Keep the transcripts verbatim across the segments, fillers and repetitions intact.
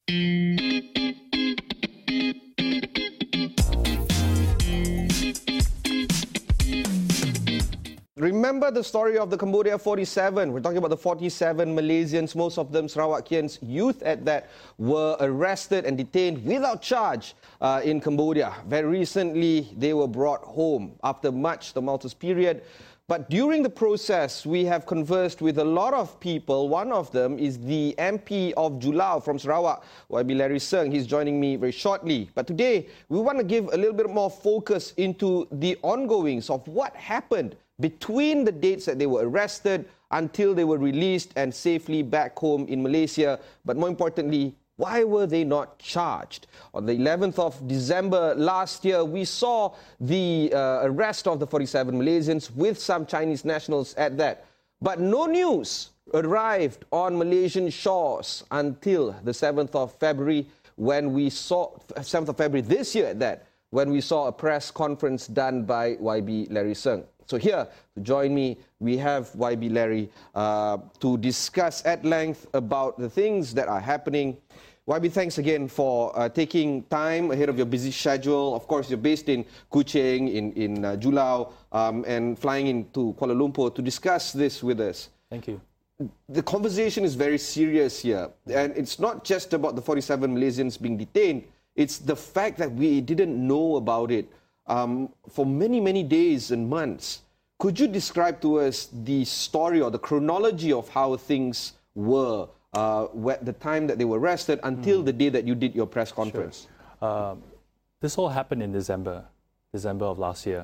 Remember the story of the Cambodia forty-seven. We're talking about the forty-seven Malaysians, most of them Sarawakians, youth at that, were arrested and detained without charge uh, in Cambodia. Very recently, they were brought home after much tumultuous period. But during the process, we have conversed with a lot of people. One of them is the M P of Julao from Sarawak, Y B Larry Seng. He's joining me very shortly. But today, we want to give a little bit more focus into the ongoings of what happened between the dates that they were arrested until they were released and safely back home in Malaysia. But more importantly, why were they not charged? On the eleventh of December last year, we saw the uh, arrest of the forty-seven Malaysians with some Chinese nationals at that. But no news arrived on Malaysian shores until the seventh of February, when we saw, seventh of February this year at that, when we saw a press conference done by Y B Larry Seng. So here, to join me, we have Y B Larry uh, to discuss at length about the things that are happening. Y B, thanks again for uh, taking time ahead of your busy schedule. Of course, you're based in Kuching, in, in uh, Julao, um, and flying into Kuala Lumpur to discuss this with us. Thank you. The conversation is very serious here. And it's not just about the forty-seven Malaysians being detained. It's the fact that we didn't know about it um, for many, many days and months. Could you describe to us the story or the chronology of how things were uh, the time that they were arrested until mm. the day that you did your press conference? Sure. Uh, this all happened in December, December of last year.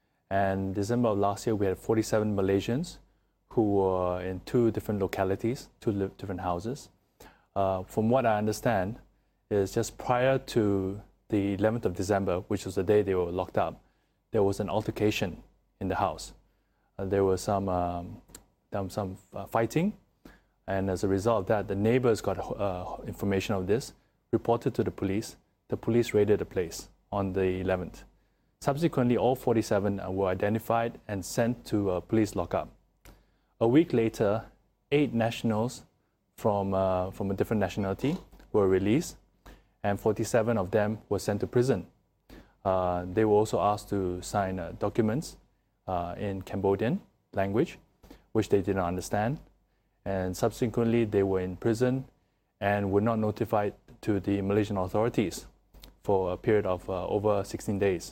And December of last year, we had forty-seven Malaysians who were in two different localities, two different houses. Uh, from what I understand, is just prior to the eleventh of December, which was the day they were locked up, there was an altercation in the house. Uh, there was some, um, some uh, fighting, and as a result of that, the neighbors got uh, information of this, reported to the police. The police raided the place on the eleventh. Subsequently, all forty-seven were identified and sent to a police lockup. A week later, eight nationals from, uh, from a different nationality were released, and forty-seven of them were sent to prison. Uh, they were also asked to sign uh, documents uh, in Cambodian language, which they did not understand. And subsequently, they were in prison and were not notified to the Malaysian authorities for a period of uh, over sixteen days.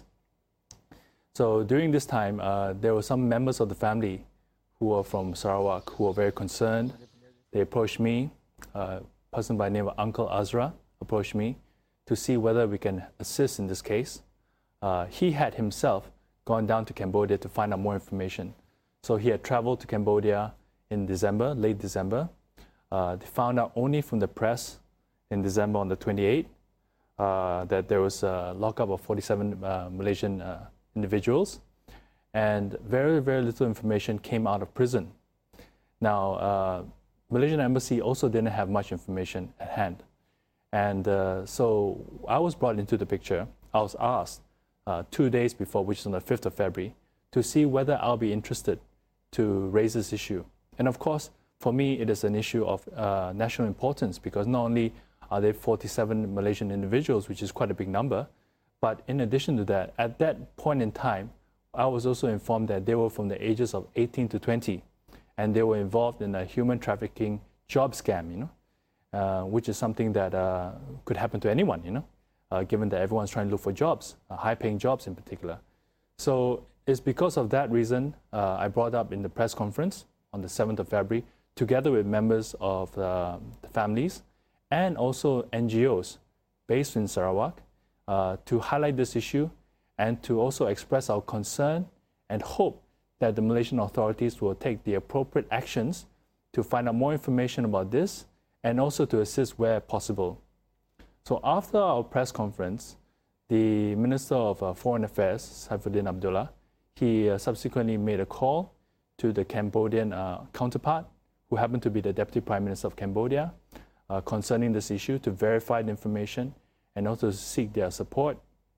So during this time, uh, there were some members of the family who were from Sarawak who were very concerned. They approached me, uh, a person by the name of Uncle Azra approached me to see whether we can assist in this case. Uh, he had himself gone down to Cambodia to find out more information. So he had traveled to Cambodia in December, late December. Uh, they found out only from the press in December on the twenty-eighth uh, that there was a lockup of forty-seven uh, Malaysian uh, individuals, and very, very little information came out of prison. Now, uh, Malaysian Embassy also didn't have much information at hand. And uh, so I was brought into the picture. I was asked uh, two days before, which is on the fifth of February, to see whether I'll be interested to raise this issue. And of course, for me, it is an issue of uh, national importance, because not only are there forty-seven Malaysian individuals, which is quite a big number, but in addition to that, at that point in time, I was also informed that they were from the ages of eighteen to twenty, and they were involved in a human trafficking job scam, you know, uh, which is something that uh, could happen to anyone, you know, uh, given that everyone's trying to look for jobs, uh, high-paying jobs in particular. So it's because of that reason uh, I brought up in the press conference on the seventh of February, together with members of uh, the families and also N G Os based in Sarawak, uh, to highlight this issue and to also express our concern and hope that the Malaysian authorities will take the appropriate actions to find out more information about this and also to assist where possible. So after our press conference, the Minister of uh, Foreign Affairs, Saifuddin Abdullah, he uh, subsequently made a call to the Cambodian uh, counterpart, who happened to be the Deputy Prime Minister of Cambodia, uh, concerning this issue, to verify the information and also to seek their support.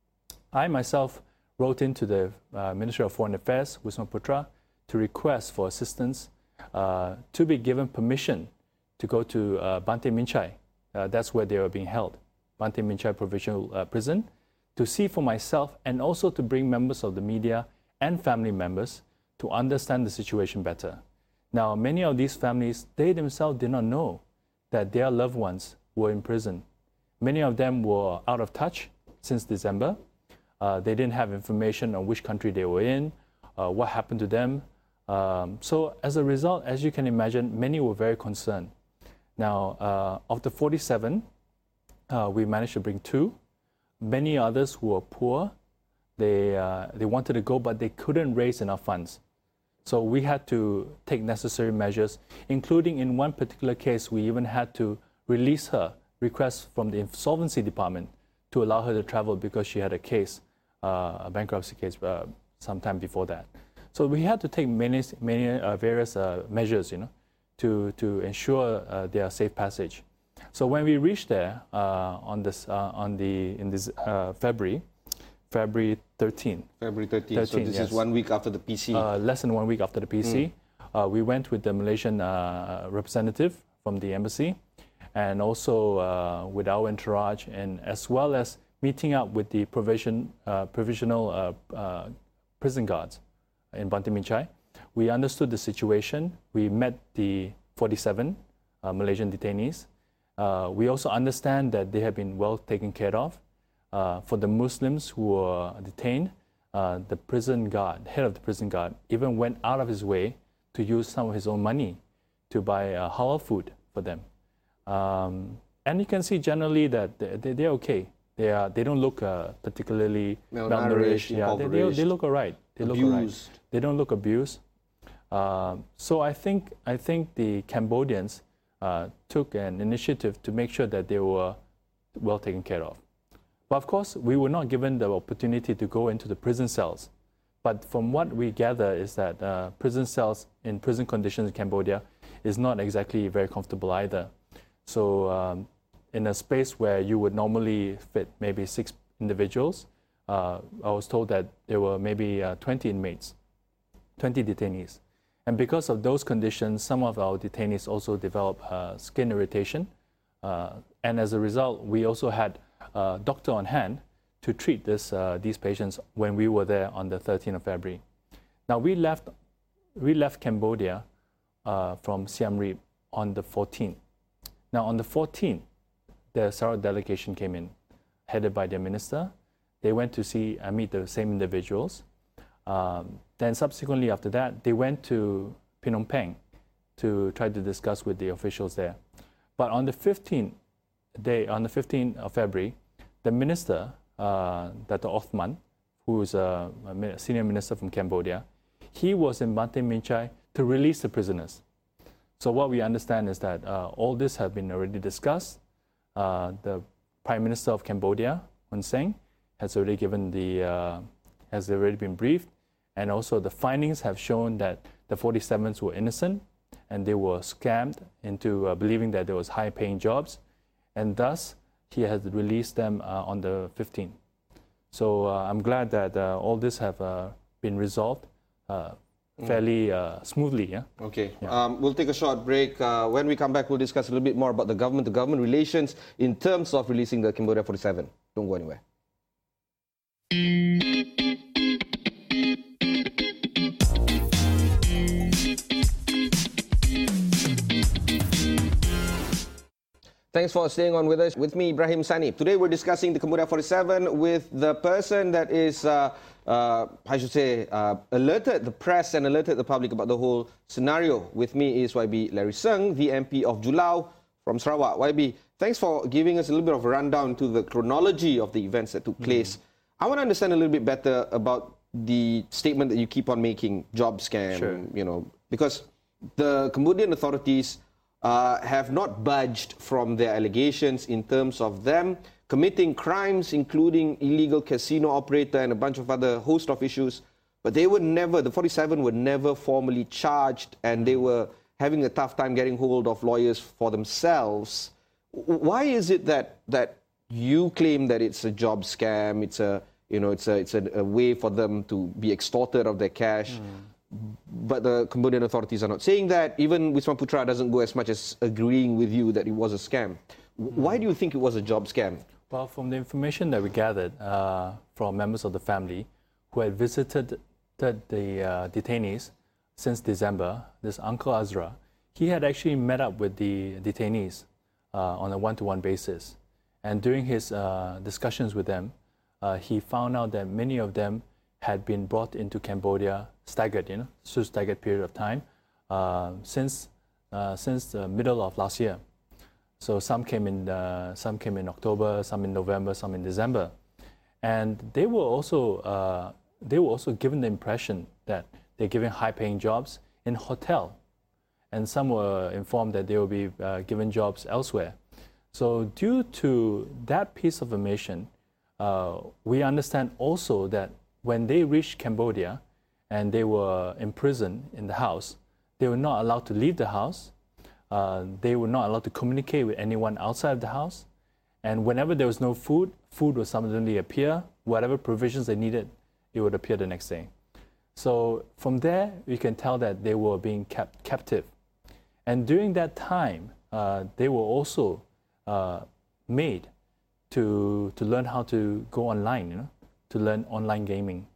I myself wrote into the uh, Ministry of Foreign Affairs, Wisma Putra, to request for assistance uh, to be given permission to go to uh, Banteay Meanchai, uh, that's where they were being held, Bantean Meanchai Provincial uh, Prison, to see for myself and also to bring members of the media and family members to understand the situation better. Now, many of these families, they themselves did not know that their loved ones were in prison. Many of them were out of touch since December. Uh, they didn't have information on which country they were in, uh, what happened to them. Um, so as a result, as you can imagine, many were very concerned. Now, uh, of the forty-seven, uh, we managed to bring two. Many others who were poor, they, uh, they wanted to go, but they couldn't raise enough funds. So we had to take necessary measures, including in one particular case, we even had to release her, request from the insolvency department to allow her to travel because she had a case, uh, a bankruptcy case, uh, sometime before that. So we had to take many, many uh, various uh, measures, you know, to, to ensure uh, their safe passage. So when we reached there uh, on this, uh, on the, in this uh, February, February thirteenth. February thirteenth, so this yes. is one week after the P C. Uh, less than one week after the P C. Mm. Uh, we went with the Malaysian uh, representative from the embassy and also uh, with our entourage, and as well as meeting up with the provision, uh, provisional uh, uh, prison guards in Bantean Meanchai. We understood the situation. We met the forty-seven uh, Malaysian detainees. Uh, we also understand that they have been well taken care of. Uh, for the Muslims who were detained, uh, the prison guard, head of the prison guard, even went out of his way to use some of his own money to buy uh, halal food for them. Um, and you can see generally that they, they're okay. They are. They don't look uh, particularly malnourished. Yeah, they, they, they look all right. They look all right. They don't look abused. Uh, so I think I think the Cambodians uh, took an initiative to make sure that they were well taken care of. But of course, we were not given the opportunity to go into the prison cells. But from what we gather is that uh, prison cells in prison conditions in Cambodia is not exactly very comfortable either. So um, in a space where you would normally fit maybe six individuals, uh, I was told that there were maybe uh, twenty inmates, twenty detainees. And because of those conditions, some of our detainees also developed uh, skin irritation. Uh, and as a result, we also had Uh, doctor on hand to treat this, uh, these patients when we were there on the thirteenth of February. Now we left, we left Cambodia uh, from Siem Reap on the fourteenth. Now on the fourteenth, the Sarawak delegation came in, headed by their minister. They went to see and meet the same individuals. Um, then subsequently after that, they went to Phnom Penh to try to discuss with the officials there. But on the fifteenth day, on the fifteenth of February, the minister, uh, Doctor Othman, who is a, a senior minister from Cambodia, he was in Bantean Meanchai to release the prisoners. So what we understand is that uh, all this has been already discussed. Uh, the Prime Minister of Cambodia, Hun Sen, has already given the, uh, has already been briefed, and also the findings have shown that the forty-sevens were innocent and they were scammed into uh, believing that there was high-paying jobs. And thus, he has released them uh, on the fifteenth. So uh, I'm glad that uh, all this have uh, been resolved uh, fairly uh, smoothly. Yeah. Okay. Yeah. Um, we'll take a short break. Uh, when we come back, we'll discuss a little bit more about the government-to-government relations in terms of releasing the Cambodia forty-seven. Don't go anywhere. Thanks for staying on with us. With me, Ibrahim Sani. Today we're discussing the Cambodia forty-seven with the person that is, uh, uh, I should say, uh, alerted the press and alerted the public about the whole scenario. With me is Y B Larry Seng, the M P of Julau from Sarawak. Y B, thanks for giving us a little bit of a rundown to the chronology of the events that took place. Mm. I want to understand a little bit better about the statement that you keep on making, job scam, sure. you know, because the Cambodian authorities Uh, have not budged from their allegations in terms of them committing crimes, including illegal casino operator and a bunch of other host of issues. But they were never, the forty-seven were never formally charged, and they were having a tough time getting hold of lawyers for themselves. Why is it that that you claim that it's a job scam? It's a you know it's a it's a, a way for them to be extorted of their cash. Mm. But the Cambodian authorities are not saying that. Even Wisma Putra doesn't go as much as agreeing with you that it was a scam. Why do you think it was a job scam? Well, from the information that we gathered uh, from members of the family who had visited the, the uh, detainees since December, this Uncle Azra, he had actually met up with the detainees uh, on a one-to-one basis. And during his uh, discussions with them, uh, he found out that many of them had been brought into Cambodia staggered, you know, so staggered period of time uh, since uh, since the middle of last year. So some came in uh, some came in October, some in November, some in December, and they were also uh, they were also given the impression that they're given high-paying jobs in hotel, and some were informed that they will be uh, given jobs elsewhere. So due to that piece of information, uh, we understand also that when they reached Cambodia and they were imprisoned in the house, they were not allowed to leave the house. Uh, they were not allowed to communicate with anyone outside of the house. And whenever there was no food, food would suddenly appear. Whatever provisions they needed, it would appear the next day. So from there, we can tell that they were being kept captive. And during that time, uh, they were also uh, made to, to learn how to go online, you know, to learn online gaming.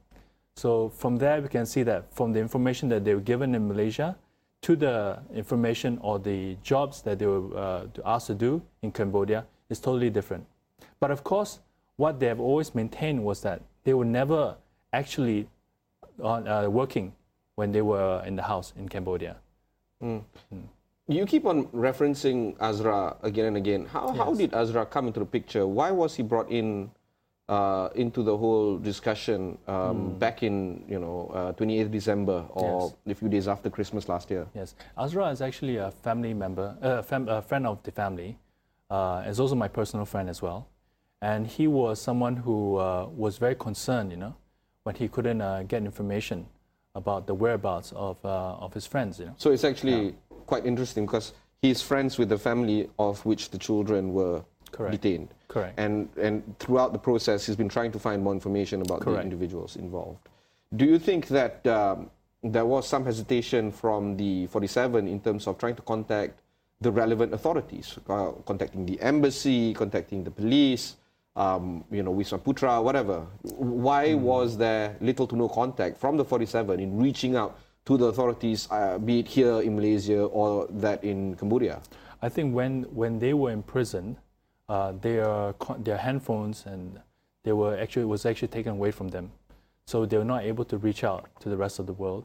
So from there, we can see that from the information that they were given in Malaysia to the information or the jobs that they were uh, asked to do in Cambodia is totally different. But of course, what they have always maintained was that they were never actually on, uh, working when they were in the house in Cambodia. Mm. Mm. You keep on referencing Azra again and again. How, yes. how did Azra come into the picture? Why was he brought in uh, into the whole discussion um, mm. back in, you know, uh, twenty-eighth December or yes. a few days after Christmas last year? Yes, Azra is actually a family member, a uh, fam uh, friend of the family. Uh, is also my personal friend as well. And he was someone who uh, was very concerned, you know, when he couldn't uh, get information about the whereabouts of, uh, of his friends, you know. So it's actually yeah. quite interesting because he's friends with the family of which the children were Correct. detained. Correct. And, and throughout the process, he's been trying to find more information about Correct. the individuals involved. Do you think that um, there was some hesitation from the forty-seven in terms of trying to contact the relevant authorities, uh, contacting the embassy, contacting the police, um, you know, Wisma Putra, whatever? Why mm. was there little to no contact from the forty-seven in reaching out to the authorities, uh, be it here in Malaysia or that in Cambodia? I think when, when they were in prison, uh, their, their handphones and they were actually, was actually taken away from them. So they were not able to reach out to the rest of the world.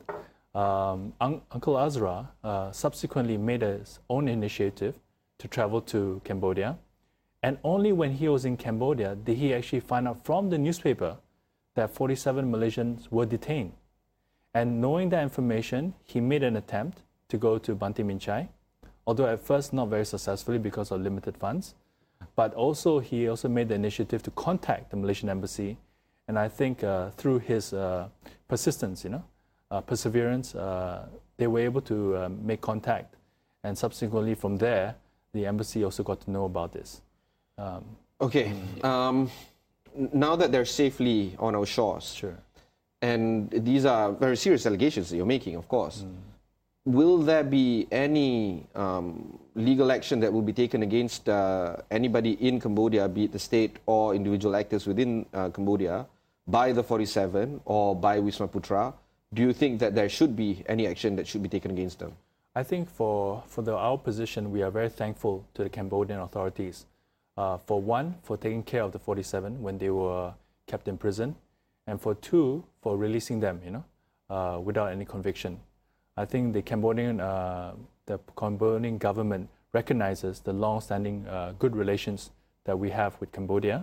Um, Un Uncle Azra uh, subsequently made his own initiative to travel to Cambodia. And only when he was in Cambodia did he actually find out from the newspaper that forty-seven Malaysians were detained. And knowing that information, he made an attempt to go to Banti Minh Chai, although at first not very successfully because of limited funds. But also he also made the initiative to contact the Malaysian embassy. And I think uh, through his uh, persistence, you know, Uh, perseverance, uh, they were able to uh, make contact. And subsequently from there, the embassy also got to know about this. Um, okay. Um, now that they're safely on our shores, sure. and these are very serious allegations that you're making, of course, mm. will there be any um, legal action that will be taken against uh, anybody in Cambodia, be it the state or individual actors within uh, Cambodia, by the forty-seven or by Wisma Putra? Do you think that there should be any action that should be taken against them? I think for, for the, our position, we are very thankful to the Cambodian authorities. Uh, for one, for taking care of the forty-seven when they were kept in prison. And for two, for releasing them, you know, uh, without any conviction. I think the Cambodian, uh, the Cambodian government recognizes the long-standing uh, good relations that we have with Cambodia.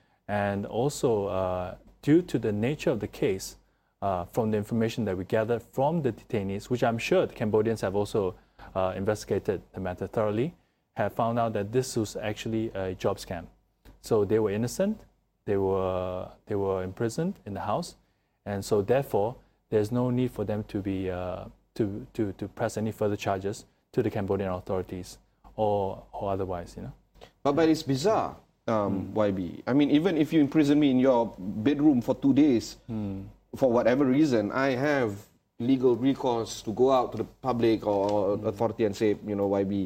And also, uh, due to the nature of the case, Uh, from the information that we gathered from the detainees, which I'm sure the Cambodians have also uh, investigated the matter thoroughly, have found out that this was actually a job scam. So they were innocent, they were, they were imprisoned in the house, and so therefore there's no need for them to, be, uh, to, to, to press any further charges to the Cambodian authorities or, or otherwise, you know. But, but it's bizarre, um, mm. Y B. I mean, even if you imprison me in your bedroom for two days, mm. for whatever reason, I have legal recourse to go out to the public or mm. authority and say, you know, Y B,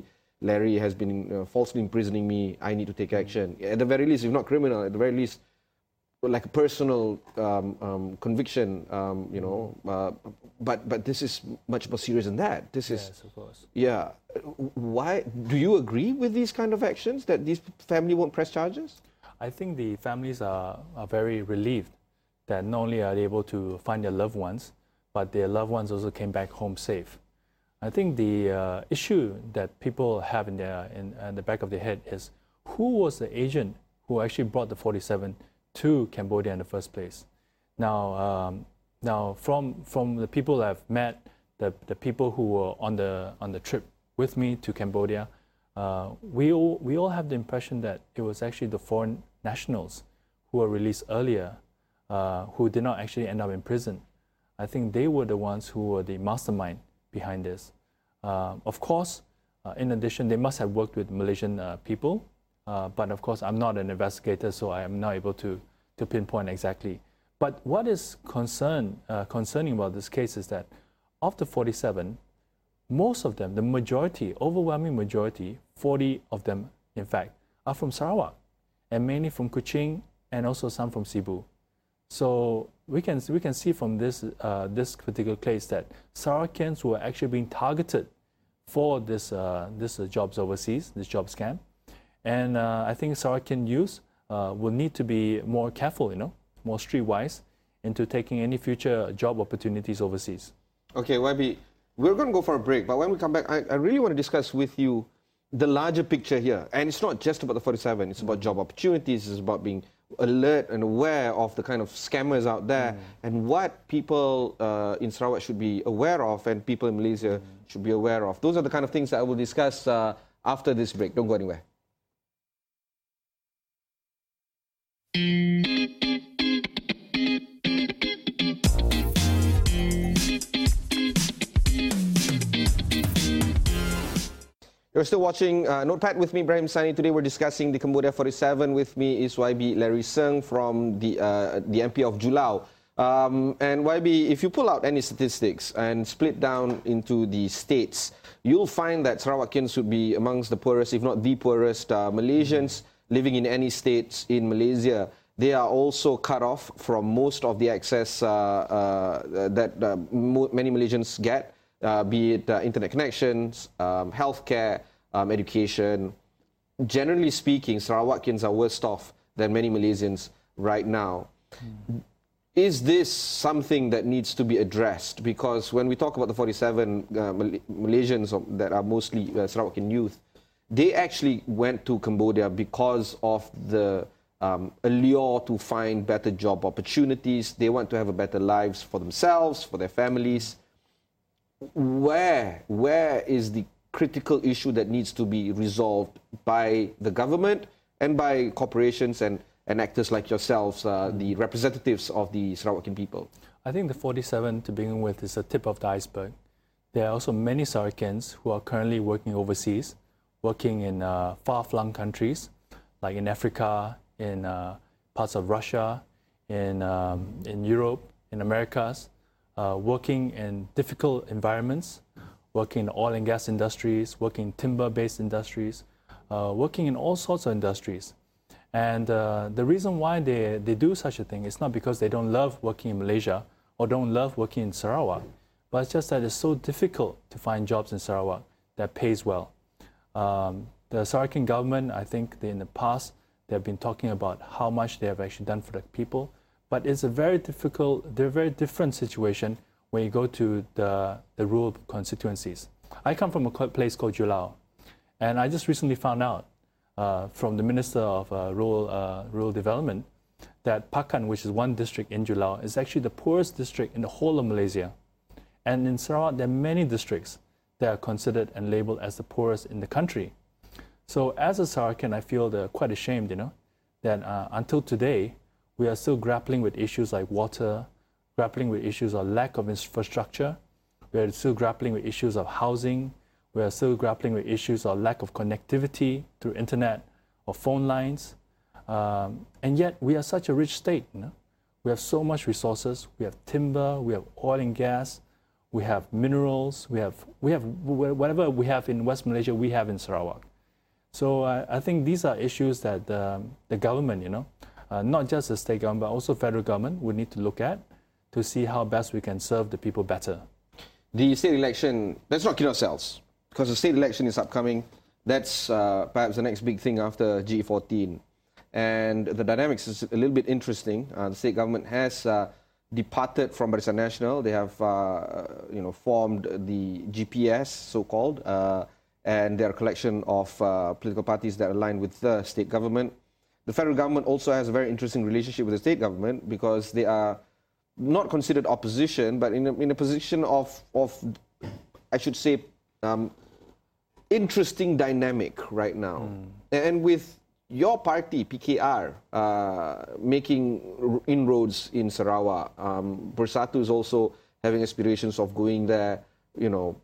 Larry has been uh, falsely imprisoning me, I need to take action. At the very least, if not criminal, at the very least, like a personal um, um, conviction, um, you know. Uh, but but this is much more serious than that. This is, yes, of course. Yeah. Why do you agree with these kind of actions that these family won't press charges? I think the families are, are very relieved that not only are they able to find their loved ones, but their loved ones also came back home safe. I think the uh, issue that people have in, their, in, in the back of their head is who was the agent who actually brought the forty-seven to Cambodia in the first place. Now, um, now from from the people I've met, the the people who were on the on the trip with me to Cambodia, uh, we all we all have the impression that it was actually the foreign nationals who were released earlier, uh, who did not actually end up in prison. I think they were the ones who were the mastermind behind this. Uh, of course, uh, in addition, they must have worked with Malaysian uh, people. Uh, but of course, I'm not an investigator, so I am not able to, to pinpoint exactly. But what is concern, uh, concerning about this case is that of the forty-seven, most of them, the majority, overwhelming majority, forty of them, in fact, are from Sarawak, and mainly from Kuching, and also some from Cebu. So we can we can see from this uh, this particular case that Sarawakians were actually being targeted for this uh, this uh, jobs overseas, this job scam. And uh, I think Sarawakian youth uh, will need to be more careful, you know, more streetwise into taking any future job opportunities overseas. Okay, Y B, we're going to go for a break, but when we come back, I, I really want to discuss with you the larger picture here. And it's not just about the forty-seven, it's about job opportunities, it's about being alert and aware of the kind of scammers out there, mm. and what people uh, in Sarawak should be aware of and people in Malaysia mm. should be aware of. Those are the kind of things that I will discuss uh, after this break. Don't go anywhere. You're still watching uh, Notepad with me, Ibrahim Sani. Today we're discussing the Cambodia forty-seven. With me is Y B Larry Seng from the uh, the M P of Julau. Um, and Y B, if you pull out any statistics and split down into the states, you'll find that Sarawakians would be amongst the poorest, if not the poorest, uh, Malaysians living in any states in Malaysia. They are also cut off from most of the access uh, uh, that uh, many Malaysians get, uh, be it uh, internet connections, um, healthcare, um, education. Generally speaking, Sarawakians are worse off than many Malaysians right now. Mm. Is this something that needs to be addressed? Because when we talk about the forty-seven uh, Mal Malaysians that are mostly uh, Sarawakian youth, they actually went to Cambodia because of the um, allure to find better job opportunities. They want to have a better lives for themselves, for their families. Where, where is the critical issue that needs to be resolved by the government and by corporations and and actors like yourselves, uh, the representatives of the Sarawakian people? I think the forty-seven, to begin with, is the tip of the iceberg. There are also many Sarawakians who are currently working overseas, working in uh, far-flung countries, like in Africa, in uh, parts of Russia, in, um, in Europe, in Americas, uh, working in difficult environments, working in oil and gas industries, working in timber-based industries, uh, working in all sorts of industries. And uh, the reason why they, they do such a thing is not because they don't love working in Malaysia or don't love working in Sarawak, but it's just that it's so difficult to find jobs in Sarawak that pays well. Um, the Sarawakian government, I think they, in the past, they've been talking about how much they have actually done for the people, but it's a very difficult, they're a very different situation when you go to the, the rural constituencies. I come from a place called Julau, and I just recently found out Uh, from the Minister of uh, Rural, uh, Rural Development that Pakan, which is one district in Julau, is actually the poorest district in the whole of Malaysia. And in Sarawak, there are many districts that are considered and labeled as the poorest in the country. So as a Sarawakian, I feel quite ashamed, you know, that uh, until today, we are still grappling with issues like water, grappling with issues of lack of infrastructure, we are still grappling with issues of housing, we are still grappling with issues of lack of connectivity through internet or phone lines. Um, and yet we are such a rich state. You know? We have so much resources. We have timber, we have oil and gas, we have minerals, we have, we have whatever we have in West Malaysia, we have in Sarawak. So uh, I think these are issues that um, the government, you know, uh, not just the state government, but also federal government would need to look at to see how best we can serve the people better. The state election, let's not kid ourselves, because the state election is upcoming. That's uh, perhaps the next big thing after G E fourteen. And the dynamics is a little bit interesting. Uh, the state government has uh, departed from Barisan Nasional. They have, uh, you know, formed the G P S, so-called, uh, and there are a collection of uh, political parties that align with the state government. The federal government also has a very interesting relationship with the state government because they are not considered opposition, but in a, in a position of, of, I should say, um, interesting dynamic right now. Mm. And with your party, P K R, uh, making inroads in Sarawak, um, Bersatu is also having aspirations of going there, you know,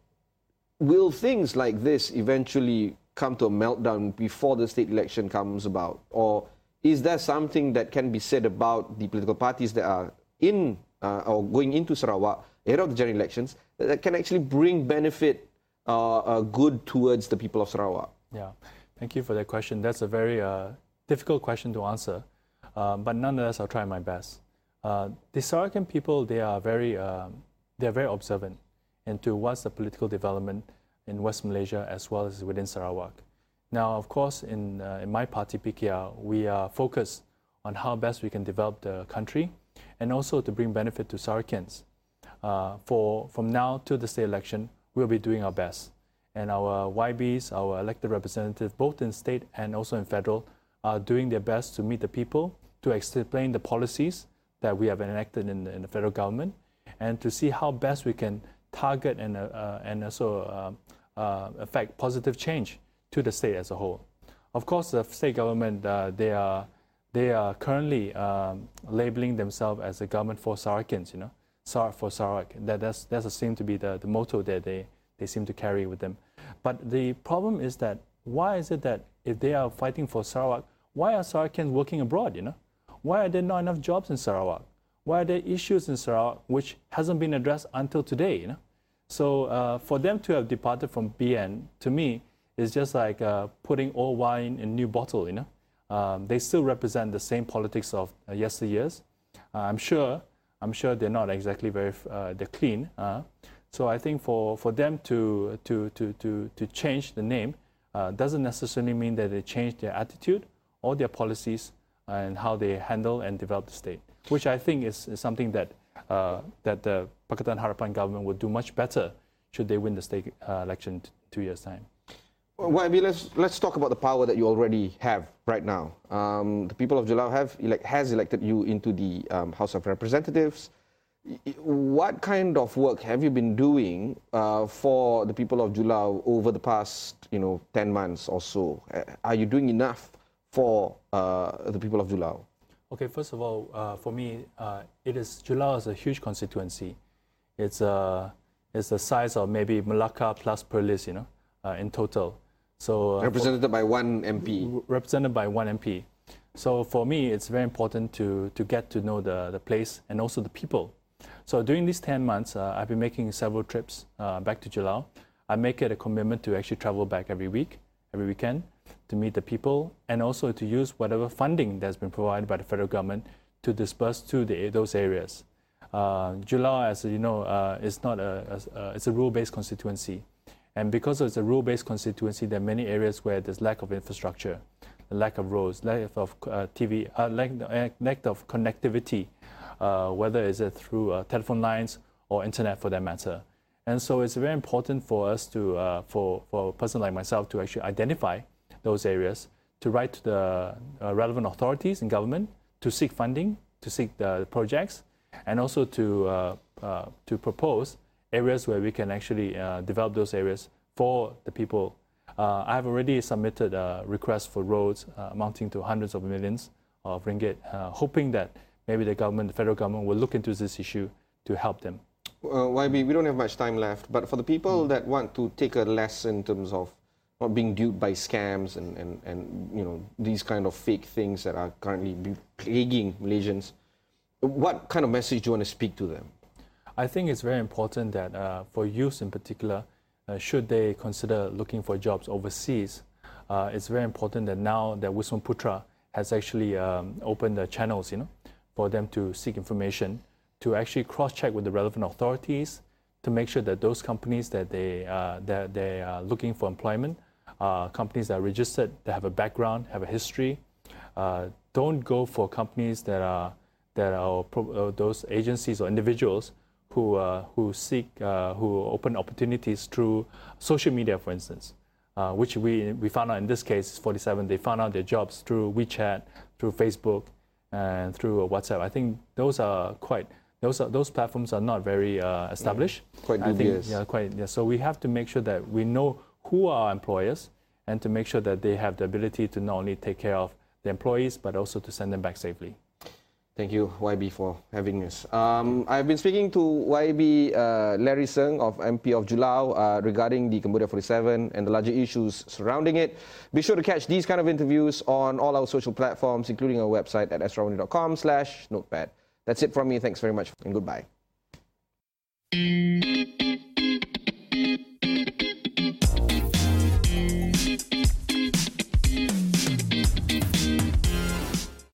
will things like this eventually come to a meltdown before the state election comes about? Or is there something that can be said about the political parties that are in uh, or going into Sarawak ahead of the general elections that can actually bring benefit uh, uh, good towards the people of Sarawak? Yeah, thank you for that question. That's a very uh, difficult question to answer, uh, but nonetheless, I'll try my best. Uh, the Sarawakian people, they are very, um, they are very observant into what's the political development in West Malaysia as well as within Sarawak. Now, of course, in, uh, in my party, P K R, we are focused on how best we can develop the country and also to bring benefit to Sarawakians. Uh, for, from now to the state election, we'll be doing our best. And our Y Bs, our elected representatives, both in state and also in federal, are doing their best to meet the people, to explain the policies that we have enacted in the, in the federal government, and to see how best we can target and, uh, uh, and also uh, uh, affect positive change to the state as a whole. Of course, the state government, uh, they are they are currently um, labeling themselves as a government for Sarawakians, you know, Sar for Sarawak. That that's that's a seem to be the, the motto that they they seem to carry with them. But the problem is that why is it that if they are fighting for Sarawak, why are Sarawakians working abroad? You know, why are there not enough jobs in Sarawak? Why are there issues in Sarawak which hasn't been addressed until today? You know, so uh, for them to have departed from B N, to me, is just like uh, putting old wine in a new bottle. You know, um, they still represent the same politics of uh, yesteryears. Uh, I'm sure. I'm sure they're not exactly very. Uh, they're clean. Uh, so I think for for them to to to to to change the name uh, doesn't necessarily mean that they change their attitude or their policies and how they handle and develop the state, which I think is, is something that uh, that the Pakatan Harapan government would do much better should they win the state uh, election in two years' time. Well, Y B, let's let's talk about the power that you already have right now. Um, the people of Julau have elect, has elected you into the um, House of Representatives. What kind of work have you been doing uh, for the people of Julau over the past, you know, ten months or so? Are you doing enough for uh, the people of Julau? Okay, first of all, uh, for me, uh, it is Julau is a huge constituency. It's uh, it's the size of maybe Melaka plus Perlis, you know, uh, in total. So uh, represented for, by one M P. Represented by one M P. So for me, it's very important to to get to know the the place and also the people. So during these ten months, uh, I've been making several trips uh, back to Julau. I make it a commitment to actually travel back every week, every weekend, to meet the people and also to use whatever funding that's been provided by the federal government to disperse to the, those areas. Uh, Julau, as you know, uh, is not a, a, a it's a rural-based constituency. And because it's a rural-based constituency, there are many areas where there's lack of infrastructure, lack of roads, lack of uh, T V, uh, lack, uh, lack of connectivity, uh, whether it's uh, through uh, telephone lines or internet for that matter. And so it's very important for us to, uh, for, for a person like myself to actually identify those areas, to write to the uh, relevant authorities in government, to seek funding, to seek the projects, and also to, uh, uh, to propose areas where we can actually uh, develop those areas for the people. Uh, I've already submitted a request for roads uh, amounting to hundreds of millions of ringgit, uh, hoping that maybe the government, the federal government, will look into this issue to help them. Uh, Y B, we don't have much time left, but for the people mm. that want to take a lesson in terms of not being duped by scams and, and, and you know these kind of fake things that are currently plaguing Malaysians, what kind of message do you want to speak to them? I think it's very important that uh, for youth in particular, uh, should they consider looking for jobs overseas, uh, it's very important that now that Wisma Putra has actually um, opened the channels, you know, for them to seek information, to actually cross-check with the relevant authorities, to make sure that those companies that they uh, that they are looking for employment, uh, companies that are registered, that have a background, have a history, uh, don't go for companies that are that are uh, those agencies or individuals who uh, who seek uh, who open opportunities through social media, for instance, uh, which we we found out in this case, forty-seven. They found out their jobs through WeChat, through Facebook, and through WhatsApp. I think those are quite those are those platforms are not very uh, established. Mm, quite I dubious. think, yeah, quite. Yeah. So we have to make sure that we know who are our employers, and to make sure that they have the ability to not only take care of the employees but also to send them back safely. Thank you, Y B, for having us. Um, I've been speaking to Y B uh, Larry Seng of M P of Julau uh, regarding the Cambodia forty-seven and the larger issues surrounding it. Be sure to catch these kind of interviews on all our social platforms, including our website at extraordinary dot com slash notepad. That's it from me. Thanks very much and goodbye.